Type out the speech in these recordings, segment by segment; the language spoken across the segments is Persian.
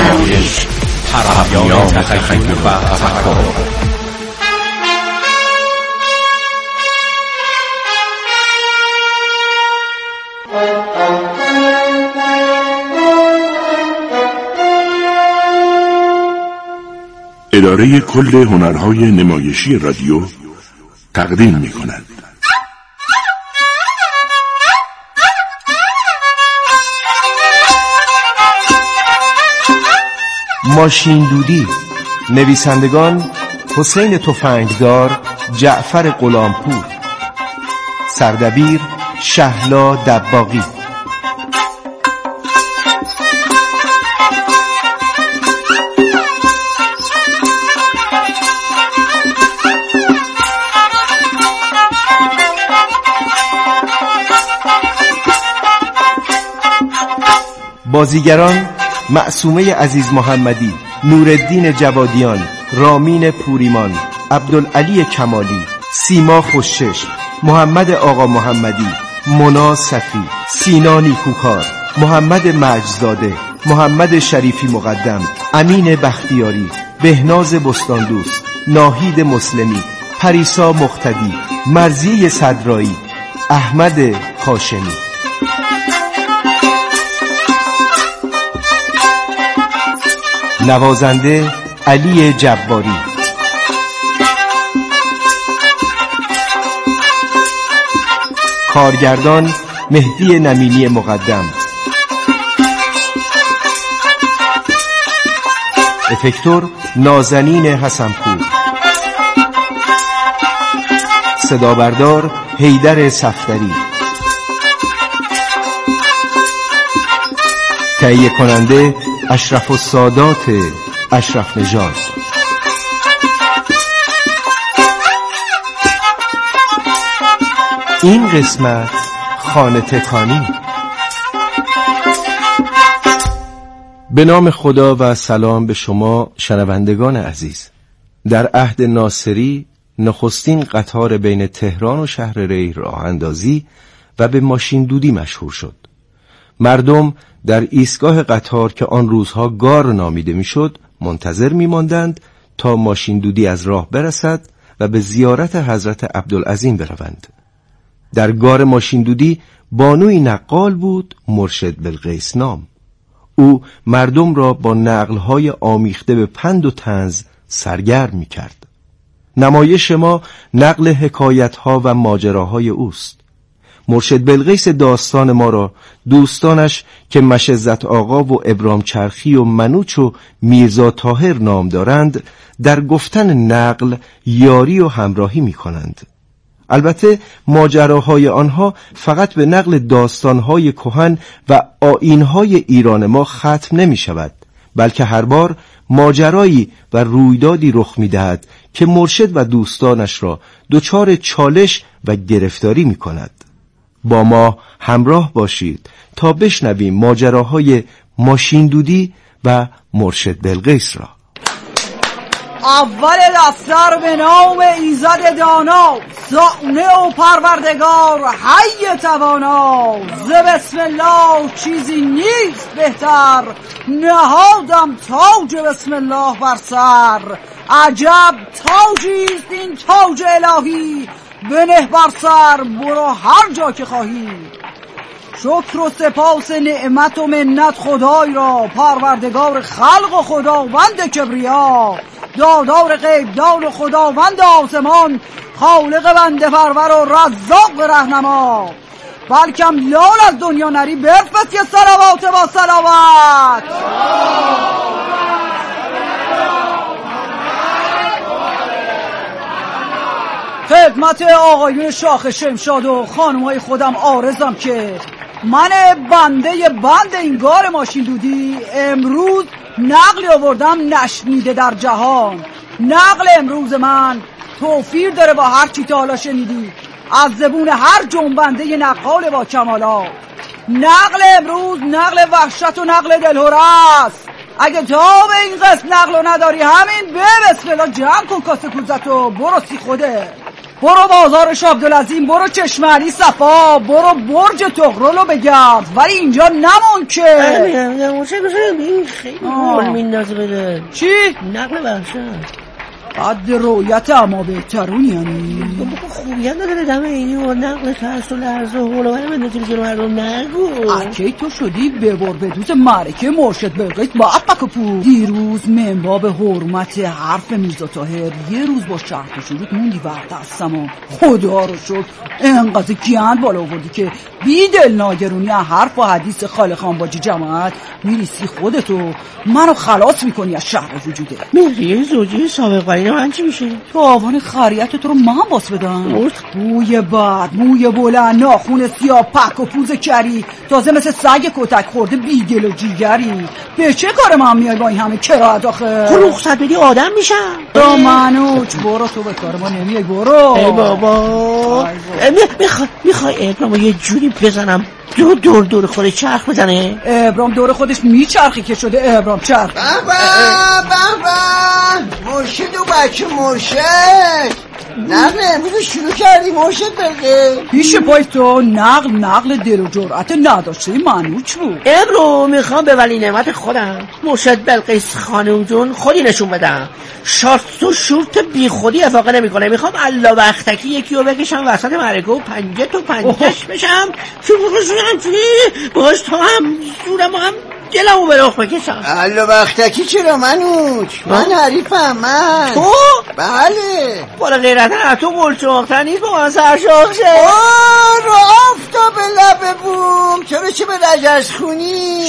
نمایش، تربیات تخیل و تفکر. اداره کل هنرهای نمایشی رادیو تقدیم می‌کند. ماشین دودی. نویسندگان حسین تفنگدار، جعفر غلامپور. سردبیر شهلا دباغی. بازیگران: معصومه عزیز محمدی، نورالدین جوادیان، رامین پوریمان، عبدالعلی کمالی، سیما خوشچشم، محمد آقا محمدی، مونا صفی، سینا نیکوکار، محمد مجدزاده، محمد شریفی مقدم، امین بختیاری، بهناز بستاندوست، ناهید مسلمی، پریسا مقتدی، مرضی صدرایی، احمد هاشمی. نوازنده علی جباری. کارگردان مهدی نمینی مقدم. افکتور نازنین حسنپور. صدابردار حیدر صفدری. تهیه کننده اشرف السادات اشرف نژاد. این قسمت خانه تکانی. به نام خدا و سلام به شما شنوندگان عزیز. در عهد ناصری نخستین قطار بین تهران و شهر ری راه اندازی و به ماشین دودی مشهور شد. مردم در ایستگاه قطار که آن روزها گار نامیده میشد منتظر میماندند تا ماشین دودی از راه برسد و به زیارت حضرت عبدالعظیم بروند. در گار ماشین دودی بانوی نقال بود، مرشد بلقیس نام. او مردم را با نقل‌های آمیخته به پند و طنز سرگرم می‌کرد. نمایش ما نقل حکایت‌ها و ماجراهای اوست. مرشد بلقیس داستان ما را دوستانش که مشزت آقا و ابرام چرخی و منوچ و میرزا طاهر نام دارند در گفتن نقل یاری و همراهی می کنند. البته ماجراهای آنها فقط به نقل داستانهای کهن و آیینهای ایران ما ختم نمی شود، بلکه هر بار ماجرایی و رویدادی رخ می دهد که مرشد و دوستانش را دچار چالش و گرفتاری می کند. با ما همراه باشید تا بشنویم ماجراهای ماشین دودی و مرشد بلقیس را. اول دفتر به نام ایزد دانا، زانه و پروردگار حی توانا. ز بسم الله چیزی نیست بهتر، نهادم تاج بسم الله بر سر. عجب تاجیست این تاج الهی، بنه بر سر برو هر جا که خواهی. شکر و سپاس نعمت و منت خدای را، پروردگار خلق و خداوند کبریا. دادار غیبدان و خداوند آسمان، خالق بنده پرور و رزاق رهنما. بلکم لال از دنیا نری برفت که صلوات با صلوات. خدمت آقایون شاخ شمشاد و خانمای خودم عارضم که من بند این گار ماشین دودی امروز نقلی آوردم نشنیده در جهان. نقل امروز من توفیر داره با هر چی تا حالا شنیدی از زبون هر جنبنده نقال با کمالات. نقل امروز نقل وحشت و نقل دلهره است. اگه تا به این قسم نقل نداری همین به بسم الله جمع کن کاسه کوزت و برو سی خوده. برو بازار شاه عبدالعظیم، برو چشمه علی صفا، برو برج طغرلو بگرد، ولی اینجا نمون که خیلی حال میندازه بده. چی؟ نقل وحشت قد رویت اما بهترون یعنی خوبی هم نداره دم اینی و نقل ترس و لرز و حول و حال بندازیم جلو مردم نگو. اکی تو شدی ببر بدوز معرکه مرشد بلقیس با اپکپو. دیروز منباب حرمت حرف میرزا طاهر یه روز با شرط و شروط موندی ورد هستم و خدا رو شد انقدر گیند بالا آوردی که بی دل ناگرونی حرف و حدیث خاله خان باجی جماعت میریسی خودتو منو خلاص میکنی از شهر وجوده. مهریه زوجی سابق برای من چی میشه؟ تو آوان خریت تو رو من باس بدم. موی بد، موی بلند، ناخون سیاه، پک و پوز کری، تازه مثل سگ کتک خورده بیدل و جیگری. به چه کار من میای با این همه کراهت آخه؟ تو رخصت بدی آدم میشم. تو منوچ برو، تو به کار ما نمیای، برو. ای بابا میخوای ابرامو یه جوری بزنم دور خودش چرخ بزنه؟ ابرام دور خودش میچرخی که شده ابرام چرخ. بابا مرشد و بچه مرشد نقل امروز شروع کردی مرشد بگه. پیش پای تو نقل دل و جرأت نداشته منوچ بود. امرو میخوام به ولی نعمت خودم مرشد بلقیس خانم جون خودی نشون بدم. شارت و شورت بی خودی افاقه نمیکنه. میخوام الله وقتکی یکی رو بکشم وسط معرکه و پنجه تو پنجش بشم باش تا هم زورم هم دلمو به رخ بکشم. الله وقتکی چرا منوچ؟ من حریفم من. تو؟ بله. بالا غیرت تو گلچاختن نیست با من سرشاخ شه. رو آفتاب لب بوم چرا چه به رجز خونی؟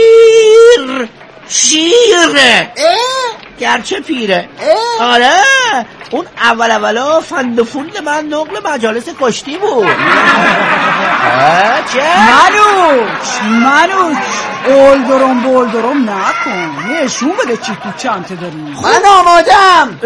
شیره گرچه پیره. آره اون اولا فند و فوند من نقل مجالس کشتی بود. چه؟ منوچ بولدرم نکن، نشون بده چی تو چنته داری. من آمادم.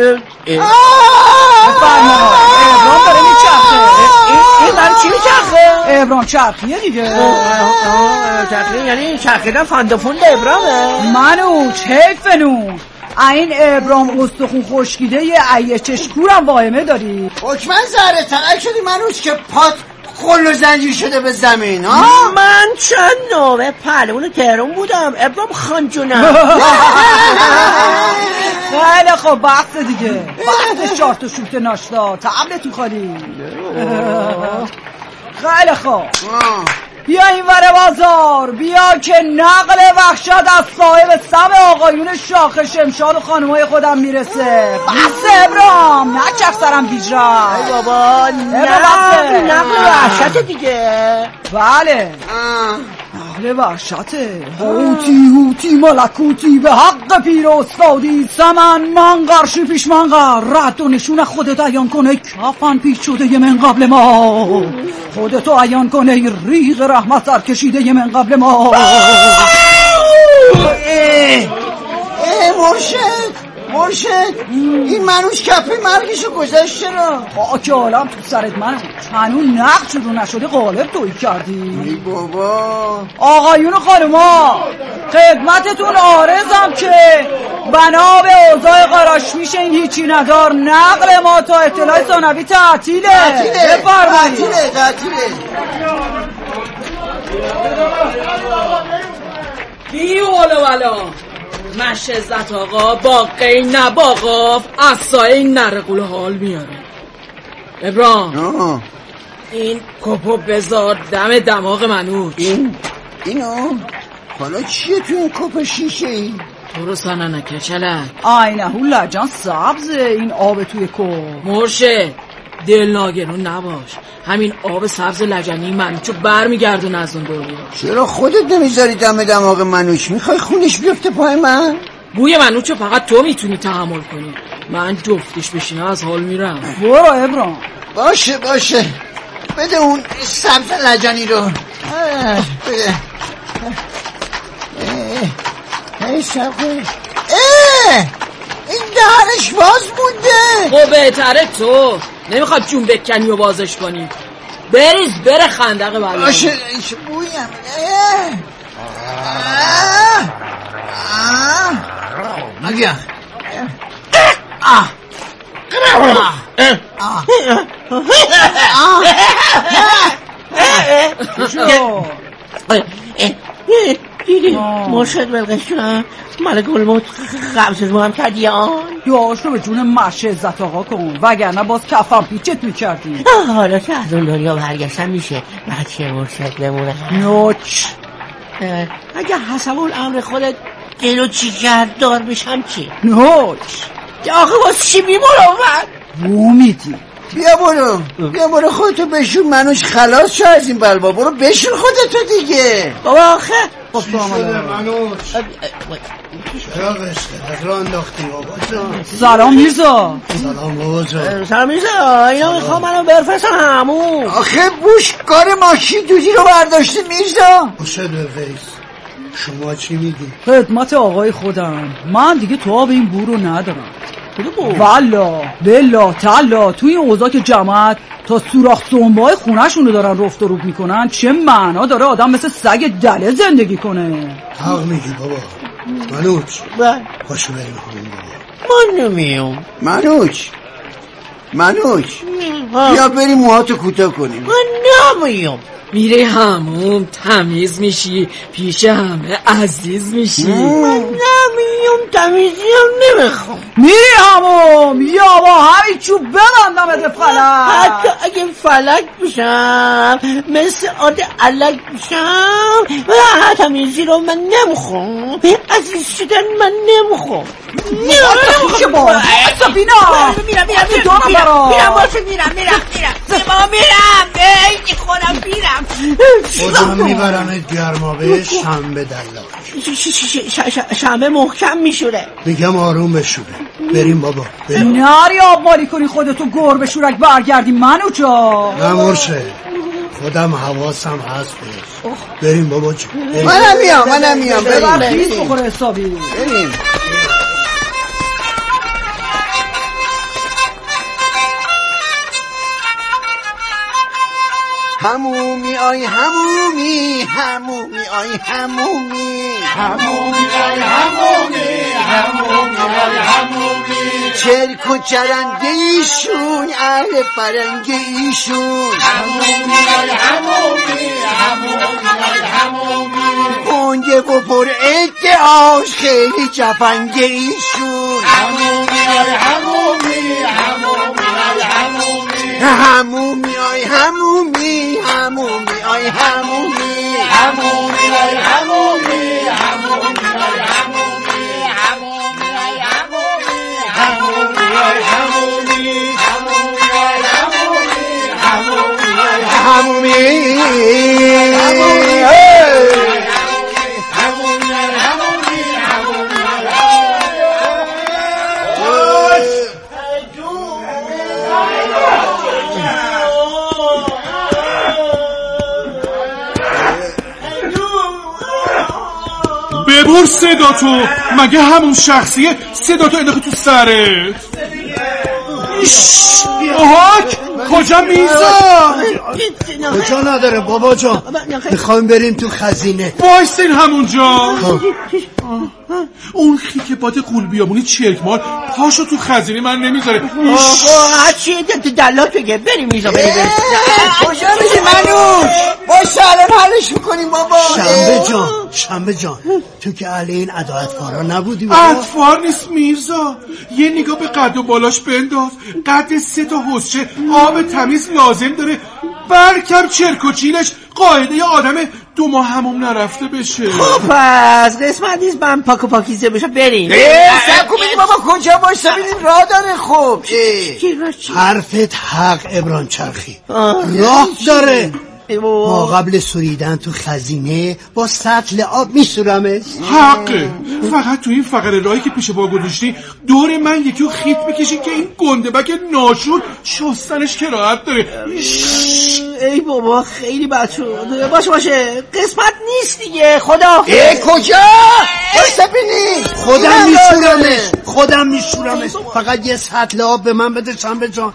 بفرما. ابرام داره میچرخه. این داره چی میچرخه؟ ابرام چرخیه دیگه. چرخیه یعنی چرخیدن فند و فوند ابرامه. منوچ حیفنو این ابرام استخون خشکیده یه ایه چشکورم واهمه داری. حکمن زهره تنک شدی منوچ که پات خل و زنجیر شده به زمین ها؟ من چند نوه پهلوان تهران بودم ابرام خان جونم. خیلی خوب بحث دیگه، بحث شارت و شوت ناشتا تبلتون خالی. خیلی خوب بیا این ور بازار، بیا که نقل وحشت از صاحب سم آقایون شاخ شمشاد و خانمای خودم میرسه. بس ابرام نچف سرم بیجرم. ای بابا نقل وحشت دیگه. بله نقل وحشته. هوتی ملکوتی به حق پیر استادی سمن من قرشی پیش من رد و نشون خودت عیان کنه کفن پیش شده یه من قبل ما. خودتو عیان کنه ریغ رحمت سر کشیده یه من قبل ما. مرشد این منوش کپی مرگشو گذاشت چرا؟ خاک عالم تو سرت من هنون نقد شروع نشده غالب تویی کردی. ای بابا آقایون و خانوما خدمتتون عارضم که بنا به اوضاع قراشمیش این هیچی ندار نقل ما تا اطلاع ثانوی تعطیله. بفرمایید. تعطیله. بی ولا مش عزت آقا باقی نباقاف اصای این نرقول حال میاره. ابرام این کپو بذار دم دماغ منوچ. اینو حالا چیه تو این کپ شیشه ای؟ تو رو سننه کچلک آینهو لجان سبزه این آب توی کپ. مرشه دل ناگرون نباش، همین آب سبز لجنی منوچو برمیگردون از اون دنیا. چرا خودت نمیذاری دم دماغ منوچ؟ میخوای خونش بیفته پای من؟ بوی منوچو فقط تو میتونی تحمل کنی، من جفتش بشینه از حال میرم. برو ابرام. باشه بده اون سبز لجنی رو. بده این دهنش باز مونده. خب بهتره تو نمیخواد جون بکنی و بازش کنی. بره خندق بله. باشه بویم. دیدی مرشد بلقیس جونم ملک الموت قبض رو هم کردی یاش رو به جون مشه عزت آقا کن وگرنه باز کفم پیچت میکردی. حالا که از اون دنیا برگشتم میشه بچه مرشد بمونه نوچ اگه حسب اون امر خودت دلو چی کرد دار بشم چی؟ نوچ آخه باز چی بیمروت؟ بومیدی بیا برو خودتو بشون منوش خلاص شو از این بلوا. برو بشون خودتو دیگه بابا آخه منوش چرا قشته را انداختی بابا جان؟ سلام میرزا. سلام بابا جان. سلام میرزا. اینا میخوام منو برفرستن همون. آخه بوش کار ماشین دودی رو برداشته میرزا. مرشد بلقیس شما چی میگی؟ خدمت آقای خودم من دیگه تو آب این بو رو ندارم. والا بلا تلا توی این اوضاع که جماعت تا سوراخ سنبای خونه‌شون رو دارن رفت و روب میکنن چه معنا داره آدم مثل سگ دله زندگی کنه؟ حق میگی بابا. منوچ پاشو بریم همون بابا. من نمیام. منوچ بیا بریم موهاتو کوتاه کنیم. من نمیام. میره همون تمیز میشی پیش همه عزیز میشی. من نمیام تمیزی هم نمیخوام. میری همون یا با همین چوب ببندم به فلک. حتی اگه فلک بشم مثل آد علک بشم تمیزی رو من نمیخوام. عزیز شدن من نمیخوام. نمیخوام با سفینا میرم خودم میرم خودم میبرمت گرمابه شنبه دلاش. شنبه محکم میشوره. میگم آروم بشوره. بریم بابا بریم. نری آب مالی کنی خودتو گر بشورک برگردی منو جا. نه مرشد خودم حواسم هست بهش. بریم بابا جون. منم میام بریم خیز بخوره حسابی. بریم همومی آی همومی آی همومی چرک و چرنگه ایشون اهل فرنگه ایشون گنگه و پر ادعاش خیلی جفنگه ایشون همومی آی همومی ببر صدا تو مگه همون شخصیه صدا تو انداخت تو سرت. آهاک کجا میزا؟ کجا نداره بابا جان. میخوایم بریم تو خزینه. بایستین همونجا. اون خیک باد قول بیابونی چرکمال پاشو تو خزینه من نمیذاره. چیه دلال بگه بریم میزا بریم. کجا میشی منوش؟ باید سالم حلش میکنیم بابا. شنبه جان تو که اهل این عدالتکارا نبودی بابا. اطفار نیست میرزا. یه نگاه به قد و بالاش بنداز. قد 3 تا حسچه آب تمیز لازم داره. برکم چرک و چیلش قاعده ی آدم 2 ماه هموم نرفته بشه. خب پس قسمت نیست من پاک و پاکیزه بشه بریم. سبکو بگی بابا کجا باش ببینیم راه داره. خب حرفت حق ابران چرخی راه داره. ما قبل سوریدن تو خزینه با سطل آب میسورمش. حقه. فقط تو این فقر راهی که پیش با گذاشتی دور من یکی رو خیت بکشی که این گندبک ناشور شستنش کراهت داره. ای بابا خیلی بد شد. باشه قسمت نیست دیگه. خدا کجا؟ ببینی خودم میشورمش. فقط یه سطل آب به من بده شنبه جان.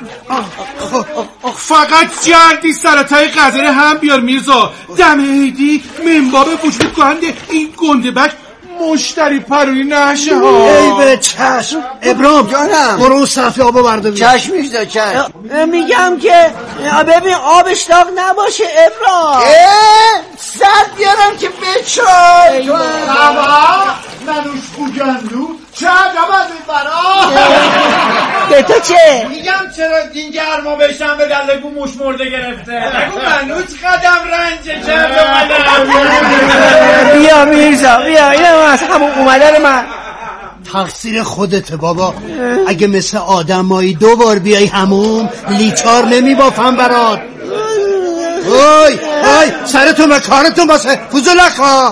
فقط جلدی سرطای قذره هم بیار میرزا. دم عیدی منباب وجود گهنده این گندبک مشتری پروری نشه ها. ای به چشم. ابرام جانم. برو اون صفحه آبو برده بیا. چشم میزد چشم. میگم که ببین آبش داغ نباشه ابرام. سرد بیارم که بچای. بابا منوش خوگندو چه عجب از این برا. به تو چه؟ میگم چرا این گرما بشن به دلگو موش مرده گرفته. نگو منوش قدم رنجه کرده. بیا میرزا بیا، اینم از همون اومدن من. تقصیر خودته بابا. اگه مثل آدمایی 2 بار بیای هموم لیچار نمیبافم برات. اوی سرتون و کارتون باسه فوزو نخوا.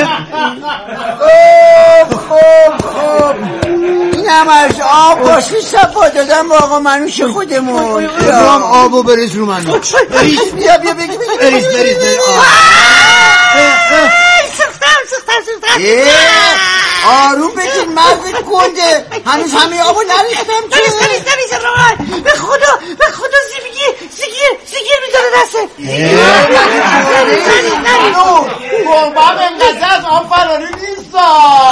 خب این همش آب باشی صفا دادم با آقا منوش خودمون. ابرام آبو بریز رو منوش. بیا بگی بریز سختم. آروم بگید مرد گنده. هنوز همه آبو نریختم که. نریز روان. به خدا زیگیر میداره دسته. گربه انقدر از آب فراری نیستا.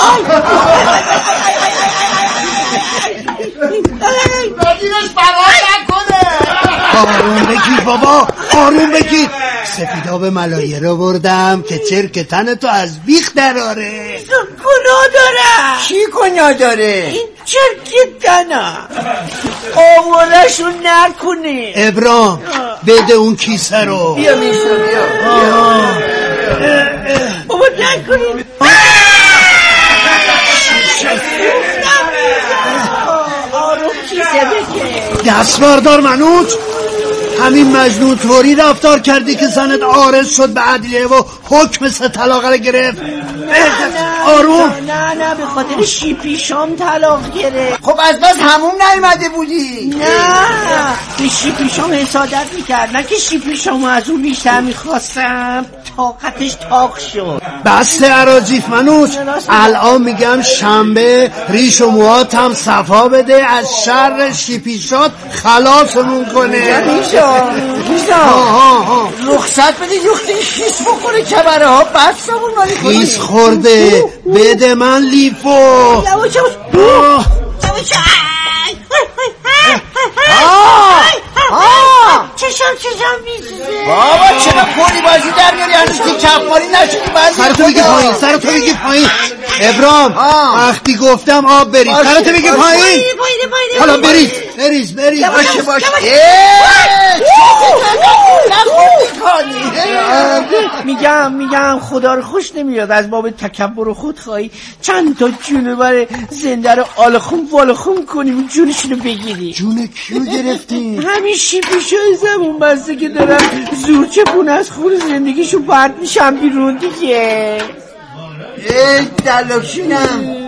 بدینش فرار نکنه. آروم بگید بابا، آروم بگید. سفیداب ملایه رو بردم که چرک تن تو از بیخ دراره. گناه داره. چی گناه داره؟ این چرک تنم آورشون نکنه. ابرام بده اون کیسه رو. بیا میشو بیا. بابا نکنیم. آروم کیسه بگه. دست بردار منوچ. همین مجنون طوری رفتار کردی که زنت عارض شد به عدلیه و حکم 3 طلاق رو گرفت. آروم. نه به خاطر شیپیشام طلاق گرفت. خب از بس همون نیومده بودی؟ نه به شیپیشام حسادت میکرد، نه که شیپیشام از اون بیشتر میخواستم. طاقتش تاق شد. بسته اراجیف منوچ. الان میگم شنبه ریش و موهات هم صفا بده، از شر شیپیشات خلاصمون کنه. میشا رخصت بده یختی خیس بخوره کبره ها بستمون مالی کنی. خیس خورده بده من لیفو. چشم میسوزه. بابا چرا پولی بازی در میاری؟ هنوز که کفاری نشدی بازی. سرتو بگی پایین. ابرام وقتی گفتم آب بریز سرتو بگی پایین. حالا بریز باشه. میگم خدا رو خوش نمیاد از باب تکبر و خودخواهی چند تا جونور زنده رو آلخون والخون کنیم جونشونو بگیری. جون کیو گرفتیم؟ همین شیپیشو زبون بسته که دارم زور چپونه از خون زندگیشو پرت میشم بیرون دیگه. دلوشینم.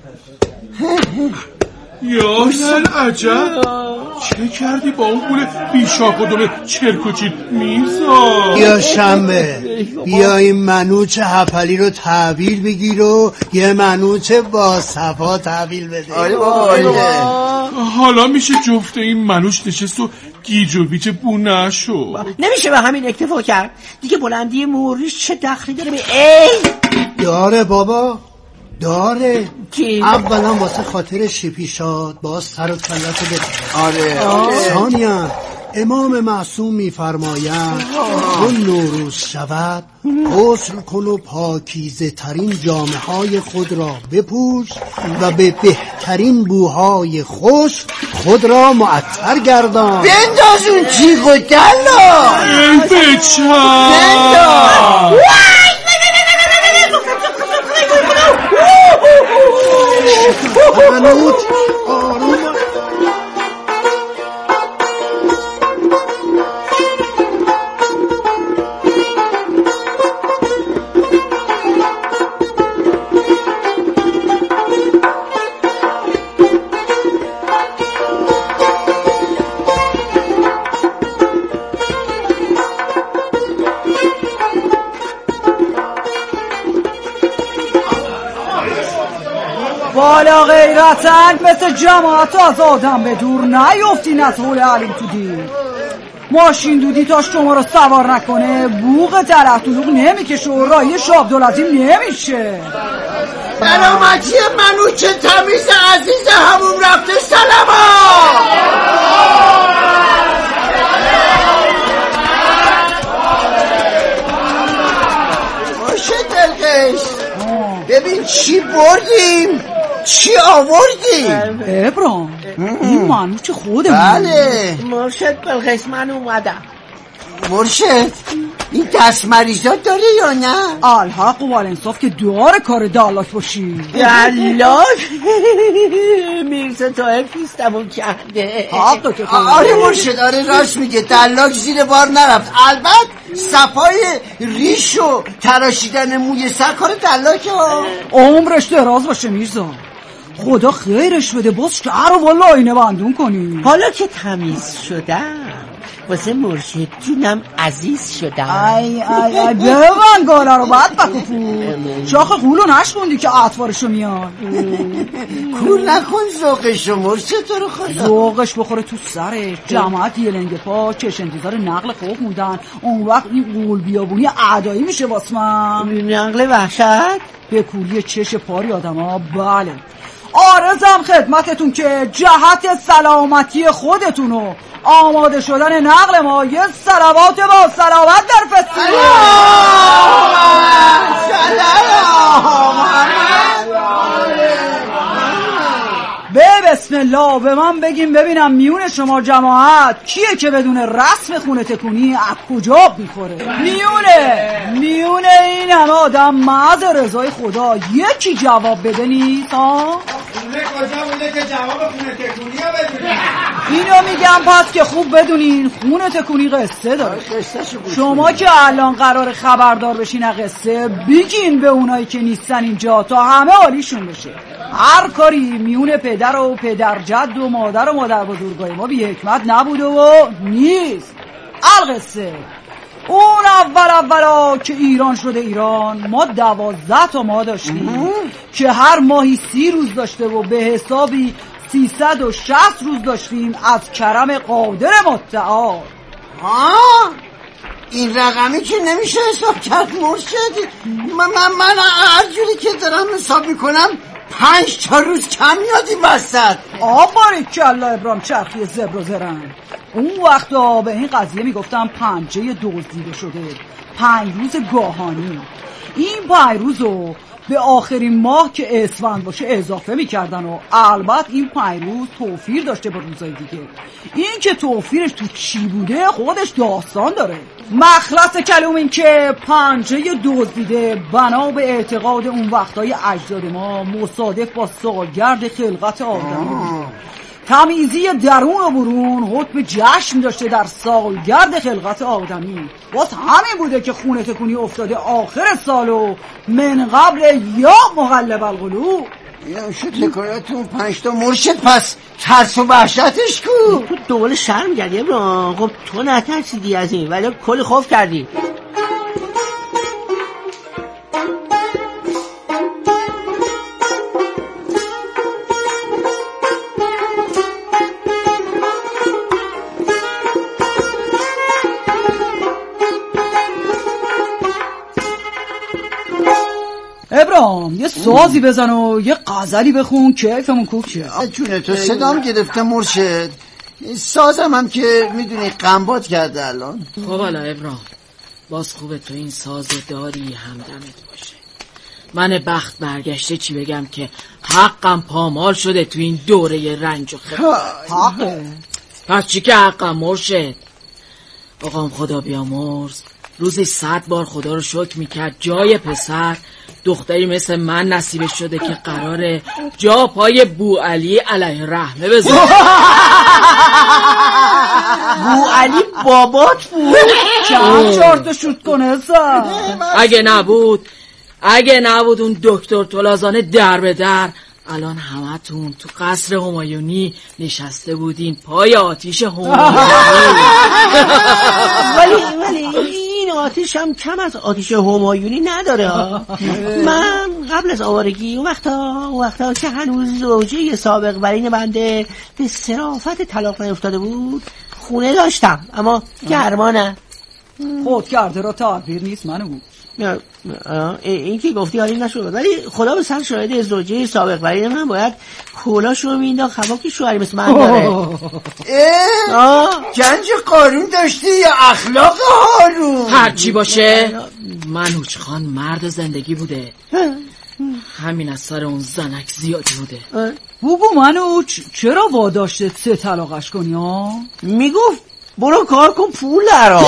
یا عجب چه کردی با اون پول بیشاق و دونه چرکوچی میرزا؟ یا شنبه بیا این منوچ هفلی رو تحویل بگیر و یه منوچ با صفا تحویل بده. آره بابا. حالا میشه جفته این منوش نشست و گیج و بیچ بونه شو. نمیشه به همین اکتفا کرد دیگه. بلندی موریش چه دخلی داره به ای داره بابا داره. کی؟ اولا واسه خاطر شیپیشات باز سر و کلت بده. آره. ثانیاً امام معصوم میفرمایند چون نوروز شود غسل کن و پاکیزه ترین جامه های خود را بپوش و به بهترین بوهای خوش خود را معطر گردان. بنداز اون جیغ و دلا. ای بچم بنداز. منوچ آروم. بالا غیرتن مثل جماعت از آدم به دور نیفتین از حول علیم تو دید. ماشین دودی تا شما رو سوار نکنه بوق دلت دلوغ نمیکشه و رای شاه عبدالعظیم نمیشه. سلامتی منوچ تمیز عزیز همون رفته سلامات. ببین چی بردیم چی آوردیم. ابرام این منوچ خودمون. بله مرشد بلقیس من اومدم. مرشد این دست مریضات داره یا نه؟ الحق و الانصاف که داره کار دلاک باشی. دلاک؟ میرزا طاهر پیستمون کرده. حق که آره مرشد آره راست میگه دلاک زیر بار نرفت. البته صفای ریش و تراشیدن موی سر کار دلاکه. عمرش دراز باشه میرزا، خدا خیرش بده. باز شهر رو والا آینه بندون کنی. حالا که تمیز شدم واسه مرشد جونم عزیز شدم. ای ببن گاله رو باید بکفو. شاخ قولو نشکندی که اطوارشو میان. کول نکن ذوقشو مرشد تو رو خدا. ذوقش بخوره تو سرش. جماعت یه لنگ پا چش انتظار نقل خوف موندن. اون وقت این قول بیابونی اعدایی میشه واسه من. نقل وحشت به کولی چش پاری آدم ها. بله آرزم خدمتتون که جهت سلامتی خودتون و آماده شدن نقل ما یه صلوات با صلوات در فستیوال. به بسم الله به من بگیم ببینم میون شما جماعت کیه که بدون رسم خونه تکونی از کجا میخوره؟ میون این همه آدم معز رضای خدا یکی جواب بده نیست ها؟ خونه کجا بوده که جواب خونه تکونی ها بدونه؟ اینو میگم پس که خوب بدونین خونه تکونی قصه داره. شما که الان قرار خبردار بشین از قصه بگین به اونایی که نیستن اینجا تا همه حالیشون بشه. هر کاری میون پدر و پدر جد و مادر بزرگای ما بی حکمت نبوده و نیست. القصه اون اولا که ایران شده ایران ما 12 تا ماه داشتیم که هر ماهی 30 روز داشته و به حسابی 360 روز داشتیم از کرم قادر متعال. این رقمی که نمیشه حساب کرد مرشد. من هر جوری که دارم حساب میکنم 5 تا روز کم میاد این وسط. باریکالله ابرام چرخی زبر و زرن. اون وقتا به این قضیه میگفتم پنجه دزدیده شده. 5 روز گاهانی. این 5 روزو به آخرین ماه که اسفند باشه اضافه میکردن و البته این 5 روز توفیر داشته با روزای دیگه. این که توفیرش تو چی بوده خودش داستان داره. مخلص کلام این که پنجه دزدیده بنا به اعتقاد اون وقتای اجداد ما مصادف با سالگرد خلقت آدم. تمیزی درون و برون حکم جشن داشته در سالگرد خلقت آدمی. باز همین بوده که خونه تکونی افتاده آخر سالو من قبل یا مغلب القلوب. یا شد حکایتون 5 تا مرشد. پس ترس و وحشتش کو تو دول شرم کردی ابرام. خب تو نترسیدی از این ولی کلی خوف کردی. ابرام یه سازی بزن و یه غزلی بخون کیفمون کوکه. جونه تو صدام گرفته مرشد. سازم هم که میدونی قنبات کرده الان. خب حالا ابرام باز خوبه تو این ساز داری همدمت باشه. من بخت برگشته چی بگم که حقم پامال شده تو این دوره رنج و حقه. پس چی که حقم مرشد؟ آقام خدا بیامرز روزی 100 بار خدا رو شکر میکرد جای پسر دختری مثل من نصیبش شده که قراره جا پای بو علی علیه رحمه بذاره. بو علی بابات بود؟ چند چارت شوت کنه سا. اگه نبود اون دکتر طلازانه در به در الان همتون تو قصر همایونی نشسته بودین پای آتیش همایونی. ولی این آتیش هم کم از آتیش همایونی نداره. من قبل از آوارگی اون وقتا که هنوز زوجه سابق برین بنده به صرافت طلاق نیفتاده بود خونه داشتم اما گرما نه. خود کرده را تعبیر نیست منو بود. این که گفتی حالی نشد، ولی خدا به سر شاهد زوجه سابق برای من باید کلاشو مینداخت هوا که شوهری مثل من داره. گنج قارون داشتی یا اخلاق هارون؟ هرچی باشه منوچ خان مرد زندگی بوده، همین از سر اون زنک زیادی بوده. بابا منوچ چرا واداشته 3 طلاقش کنی ها؟ میگفت برو کار کن پول درار.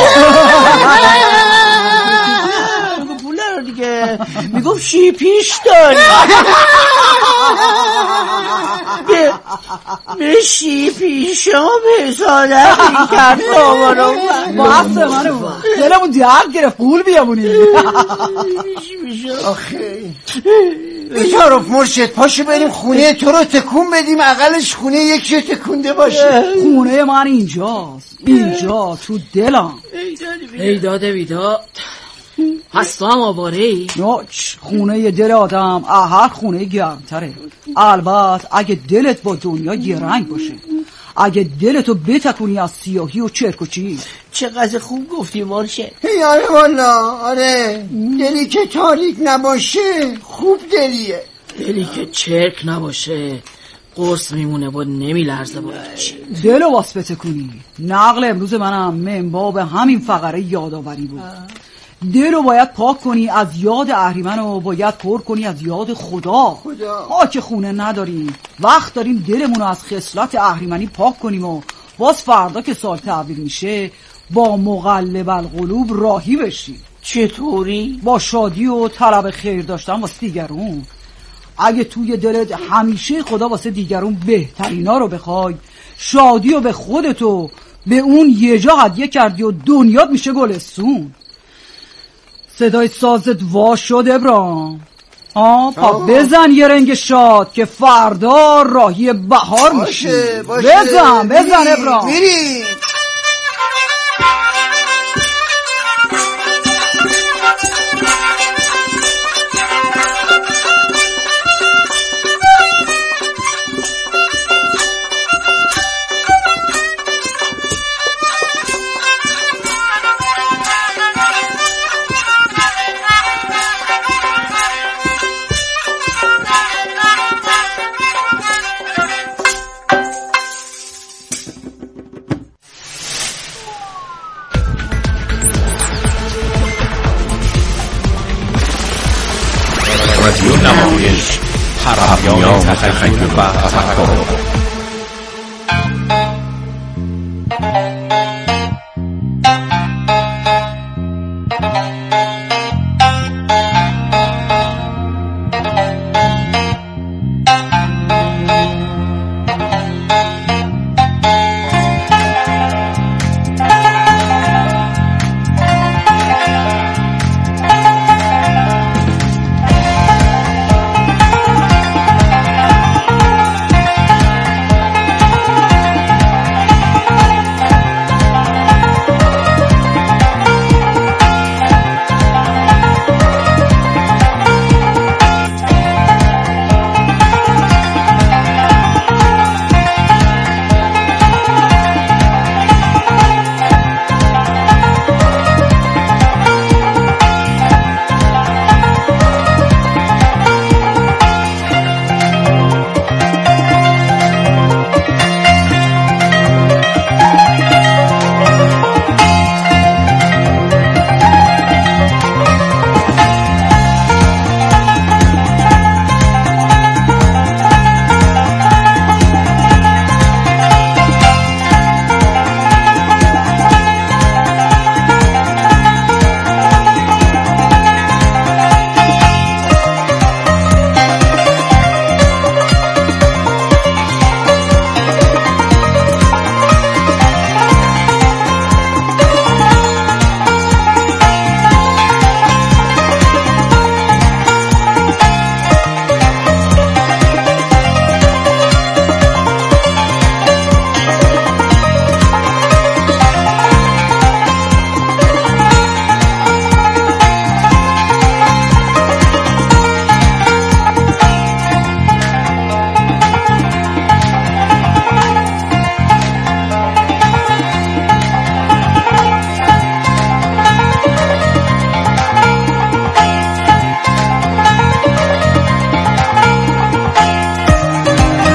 پول درار دیگه. میگفت شیپیش داری. به شیپیشا به ساده کرد بابا بحثه منو دلمون درد گرفت قول بیامونی. آخه بیچارف مرشد پاشو بریم خونه تو رو تکون بدیم، اقلش خونه یکی تکونده باشه. خونه من اینجاست، اینجا تو دلم. ایداد بیداد پس تو هم آواره ای؟ خونه دل آدم هر خونه گرمتره، البته اگه دلت با دنیا گرنگ باشه، اگه دلتو بتکونی از سیاهی و چرک و چیز. چقدر خوب گفتی مرشد. آره والا، آره دلی که تاریک نباشه خوب دلیه، دلی که چرک نباشه قرص میمونه و نمیلرزه با دلو واس بتکونی. نقل امروز منم منبع به همین فقره یادآوری بود. دلو باید پاک کنی از یاد اهریمن و باید پر کنی از یاد خدا. ما که خونه نداریم وقت داریم دلمونو از خصلت اهریمنی پاک کنیم و باز فردا که سال تحویل میشه با مقلب القلوب راهی بشیم. چطوری؟ با شادی و طلب خیر داشتن واسه دیگرون. اگه توی دلت همیشه خدا واسه دیگرون بهترینا رو بخوای، شادی رو به خودتو به اون یه جا هدیه کردی و دنیات میشه گلستون. صدای سازت وا شد ابراهیم. پا بزن یه رنگ شاد که فردا راهی بهار میشه. بزن ابراهیم. میریم. رادیو نمایش، هر هفته تخیل و تفکر.